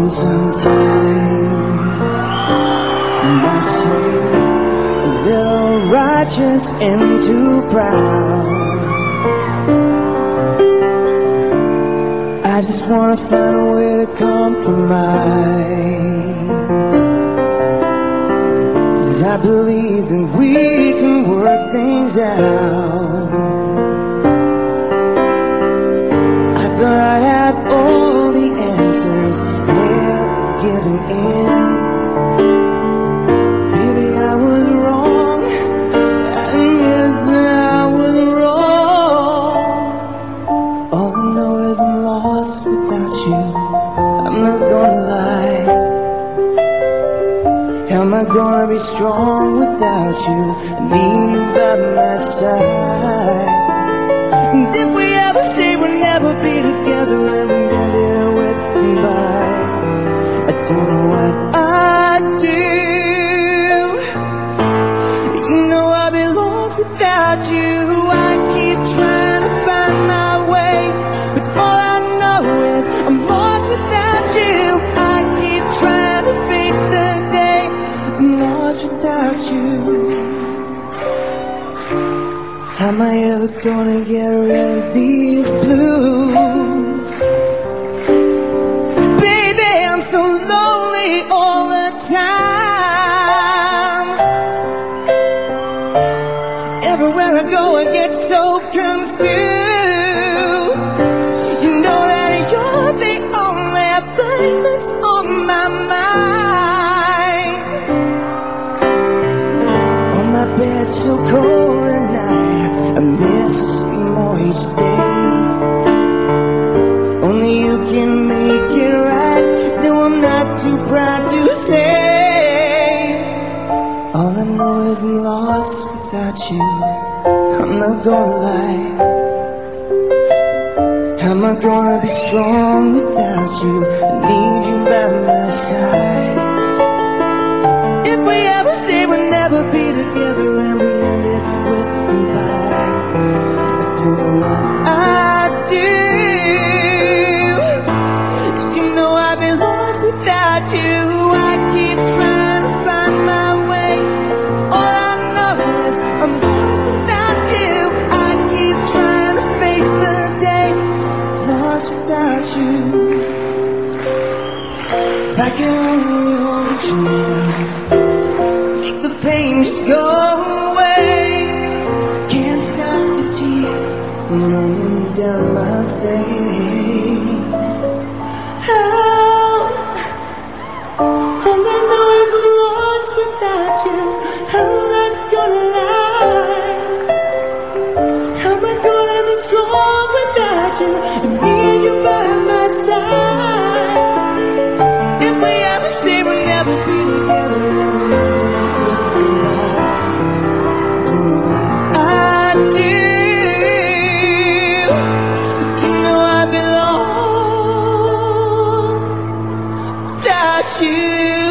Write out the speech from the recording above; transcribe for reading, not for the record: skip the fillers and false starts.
sometimes you might say a little righteous and too proud. I just wanna find a way to compromise, 'cause I believe that we can work things out. I thought I had all the answers, never giving in. Maybe I was wrong, I admit that I was wrong. All I know is I'm lost without you, I'm not gonna lie. How am I gonna be strong without you? I need you by my side. And if we ever say we'll never be together and we end it with goodbye, I don't know what I'd do. You know I'd be lost without you. I keep trying to find my way, but all I know is I'm lost without you. I keep trying to face the day I'm lost without you. How am I ever gonna get rid of these blues? Baby, I'm so lonely all the time. Everywhere I go I get so confused. You know that you're the only thing that's on my mind. On my bed so cold at night, I miss you more each day. Only you can make it right. No, I'm not too proud to say. All I know is I'm lost without you, I'm not gonna lie. How am I gonna be strong without you? I need you by my side. If we ever say we'll never be together and we end it with goodbye, I don't know what I'd do. You know I've been lost without you. I keep trying to find my way. All I know is I'm lost without you. I keep trying to face the day lost without you. If I can only hold you now, make the pain just go away. Can't stop the tears from running down my face. Oh, all I know is I'm lost without you. I'm not gonna lie. How am I gonna be strong without you? I need you by my side. If we ever say we'll never be together and we end it with goodbye, don't know what I'd do. You know I've been lost without you.